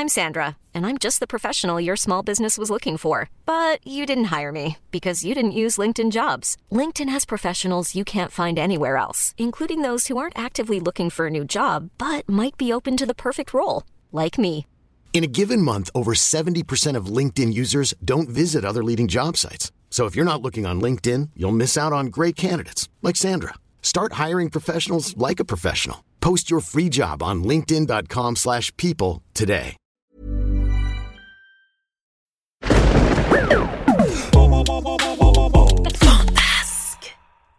I'm Sandra, and I'm just the professional your small business was looking for. But you didn't hire me because you didn't use LinkedIn Jobs. LinkedIn has professionals you can't find anywhere else, including those who aren't actively looking for a new job, but might be open to the perfect role, like me. In a given month, over 70% of LinkedIn users don't visit other leading job sites. So if you're not looking on LinkedIn, you'll miss out on great candidates like Sandra. Start hiring professionals like a professional. Post your free job on linkedin.com/people today. Fantasque.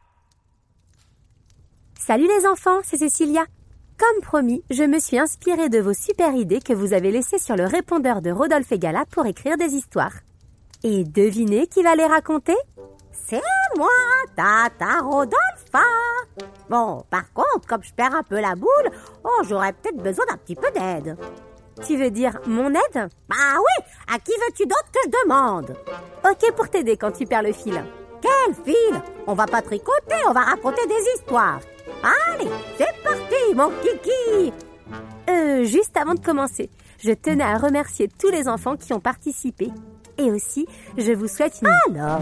Salut les enfants, c'est Cécilia. Comme promis, je me suis inspirée de vos super idées que vous avez laissées sur le répondeur de Rodolphe et Gala pour écrire des histoires. Et devinez qui va les raconter ? C'est moi, Tata Rodolphe. Bon, par contre, comme je perds un peu la boule, j'aurais peut-être besoin d'un petit peu d'aide. Tu veux dire mon aide ? Bah oui, à qui veux-tu d'autre que je demande ? Ok pour t'aider quand tu perds le fil. Quel fil ? On va pas tricoter, on va raconter des histoires. Allez, c'est parti, mon kiki. Juste avant de commencer, je tenais à remercier tous les enfants qui ont participé. Et aussi, je vous souhaite une... Alors,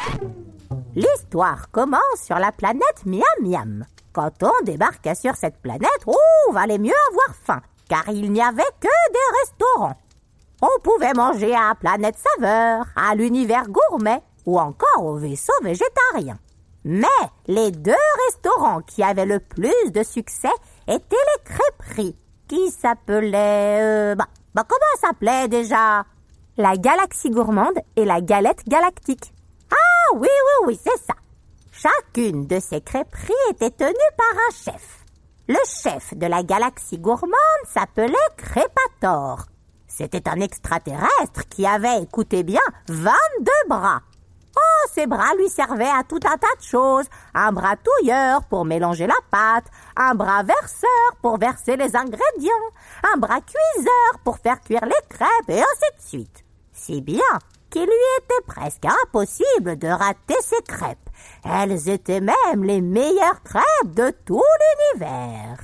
l'histoire commence sur la planète Miam Miam. Quand on débarqua sur cette planète, valait mieux avoir faim, car il n'y avait que des restaurants. On pouvait manger à Planète Saveur, à l'univers gourmet, ou encore au vaisseau végétarien. Mais les deux restaurants qui avaient le plus de succès étaient les crêperies, qui s'appelaient... comment ça s'appelait déjà ? La Galaxie Gourmande et la Galette Galactique. Ah oui, c'est ça. Chacune de ces crêperies était tenue par un chef. Le chef de la Galaxie Gourmande s'appelait Crépator. C'était un extraterrestre qui avait, écoutez bien, 22 bras. Ces bras lui servaient à tout un tas de choses. Un bras touilleur pour mélanger la pâte, un bras verseur pour verser les ingrédients, un bras cuiseur pour faire cuire les crêpes et ainsi de suite. Si bien qu'il lui était presque impossible de rater ses crêpes. Elles étaient même les meilleures crêpes de tout l'univers.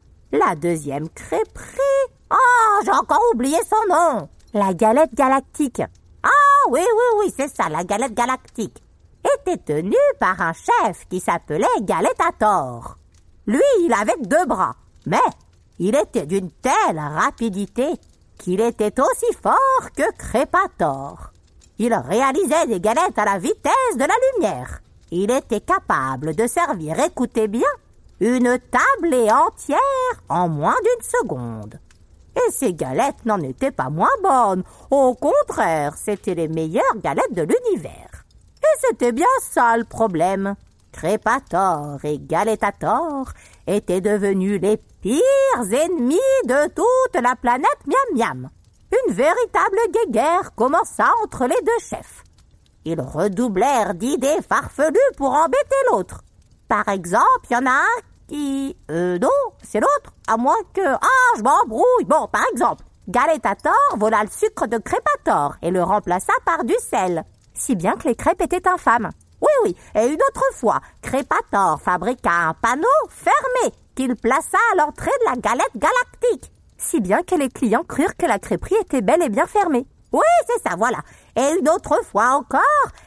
La deuxième crêperie... j'ai encore oublié son nom. La Galette Galactique. Ah oui, c'est ça, la Galette Galactique. Était tenue par un chef qui s'appelait Galétator. Lui, il avait 2 bras, mais il était d'une telle rapidité qu'il était aussi fort que Crépator. Il réalisait des galettes à la vitesse de la lumière. Il était capable de servir, écoutez bien, une tablée entière en moins d'1 seconde. Et ces galettes n'en étaient pas moins bonnes. Au contraire, c'étaient les meilleures galettes de l'univers. Et c'était bien ça le problème. Crépator et Galétator étaient devenus les pires ennemis de toute la planète Miam Miam. Une véritable guerre commença entre les deux chefs. Ils redoublèrent d'idées farfelues pour embêter l'autre. Par exemple, il y en a un qui... non, c'est l'autre, à moins que... je m'embrouille. Bon, par exemple, Galétator vola le sucre de Crépator et le remplaça par du sel. Si bien que les crêpes étaient infâmes. Oui, et une autre fois, Crépator fabriqua un panneau fermé qu'il plaça à l'entrée de la Galette Galactique. Si bien que les clients crurent que la crêperie était bel et bien fermée. Oui, c'est ça, voilà. Et une autre fois encore,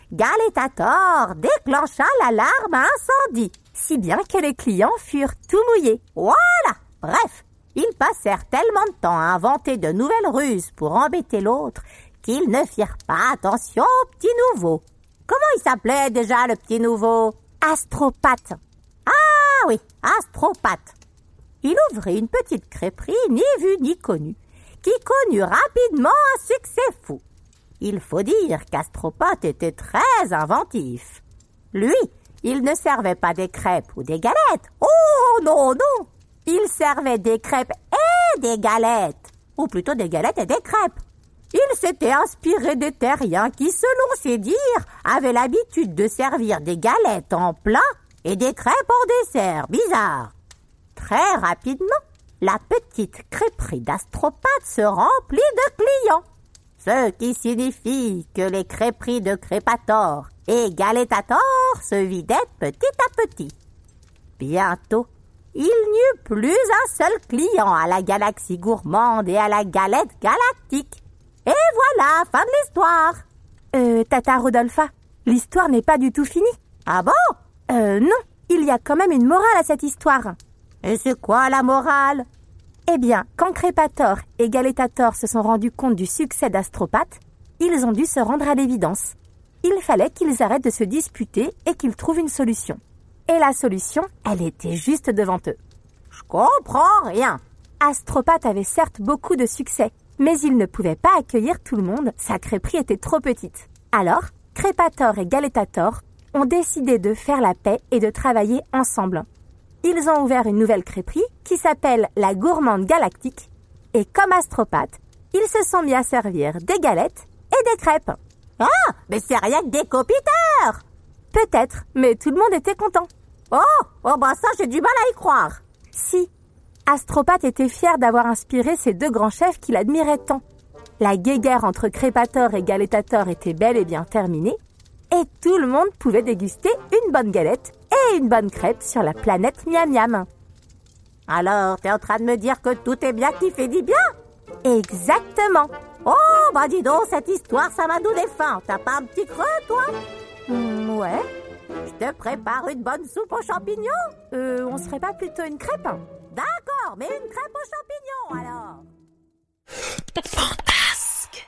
Galétator déclencha l'alarme à incendie. Si bien que les clients furent tout mouillés. Voilà. Bref, ils passèrent tellement de temps à inventer de nouvelles ruses pour embêter l'autre qu'ils ne firent pas attention au petit nouveau. Comment il s'appelait déjà, le petit nouveau ? Astropathe. Ah oui, Astropathe. Il ouvrit une petite crêperie ni vue ni connue, qui connut rapidement un succès fou. Il faut dire qu'Astropathe était très inventif. Lui, il ne servait pas des crêpes ou des galettes. Oh non, non. Il servait des crêpes et des galettes. Ou plutôt des galettes et des crêpes. Il s'était inspiré des terriens qui, selon ses dires, avaient l'habitude de servir des galettes en plat et des crêpes en dessert. Bizarre. Très rapidement, la petite crêperie d'Astropathe se remplit de clients. Ce qui signifie que les crêperies de Crépator et Galétator se vidaient petit à petit. Bientôt, il n'y eut plus un seul client à la galaxie gourmande et à la galette galactique. Et voilà, fin de l'histoire. Tata Rodolpha, l'histoire n'est pas du tout finie. Ah bon? Non, il y a quand même une morale à cette histoire. Et c'est quoi la morale? Eh bien, quand Crépator et Galétator se sont rendus compte du succès d'Astropathe, ils ont dû se rendre à l'évidence. Il fallait qu'ils arrêtent de se disputer et qu'ils trouvent une solution. Et la solution, elle était juste devant eux. Je comprends rien. Astropathe avait certes beaucoup de succès, mais il ne pouvait pas accueillir tout le monde, sa crêperie était trop petite. Alors, Crépator et Galétator ont décidé de faire la paix et de travailler ensemble. Ils ont ouvert une nouvelle crêperie qui s'appelle la Gourmande Galactique. Et comme Astropathe, ils se sont mis à servir des galettes et des crêpes. Ah, mais c'est rien que des copiteurs! Peut-être, mais tout le monde était content. Oh bah ça, j'ai du mal à y croire. Si, Astropathe était fier d'avoir inspiré ces deux grands chefs qu'il admirait tant. La guéguerre entre Crépator et Galétator était bel et bien terminée, et tout le monde pouvait déguster une bonne galette et une bonne crêpe sur la planète Miam Miam. Alors, t'es en train de me dire que tout est bien qui fait du bien? Exactement. Oh, bah dis donc, cette histoire, ça m'a donné faim. T'as pas un petit creux, toi? Ouais. Je te prépare une bonne soupe aux champignons? On serait pas plutôt une crêpe? D'accord, mais une crêpe aux champignons, alors. Fantasque.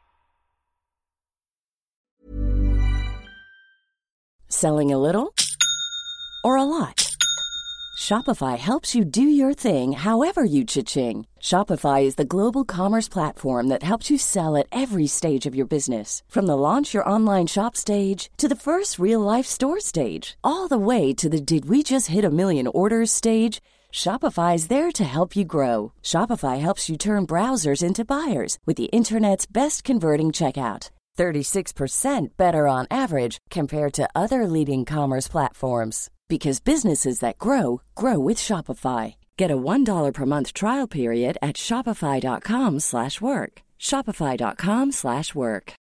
Selling a little or a lot? Shopify helps you do your thing however you cha-ching. Shopify is the global commerce platform that helps you sell at every stage of your business. From the launch your online shop stage to the first real-life store stage, all the way to the did we just hit a million orders stage. Shopify is there to help you grow. Shopify helps you turn browsers into buyers with the internet's best converting checkout. 36% better on average compared to other leading commerce platforms. Because businesses that grow, grow with Shopify. Get a $1 per month trial period at shopify.com/work. Shopify.com/work.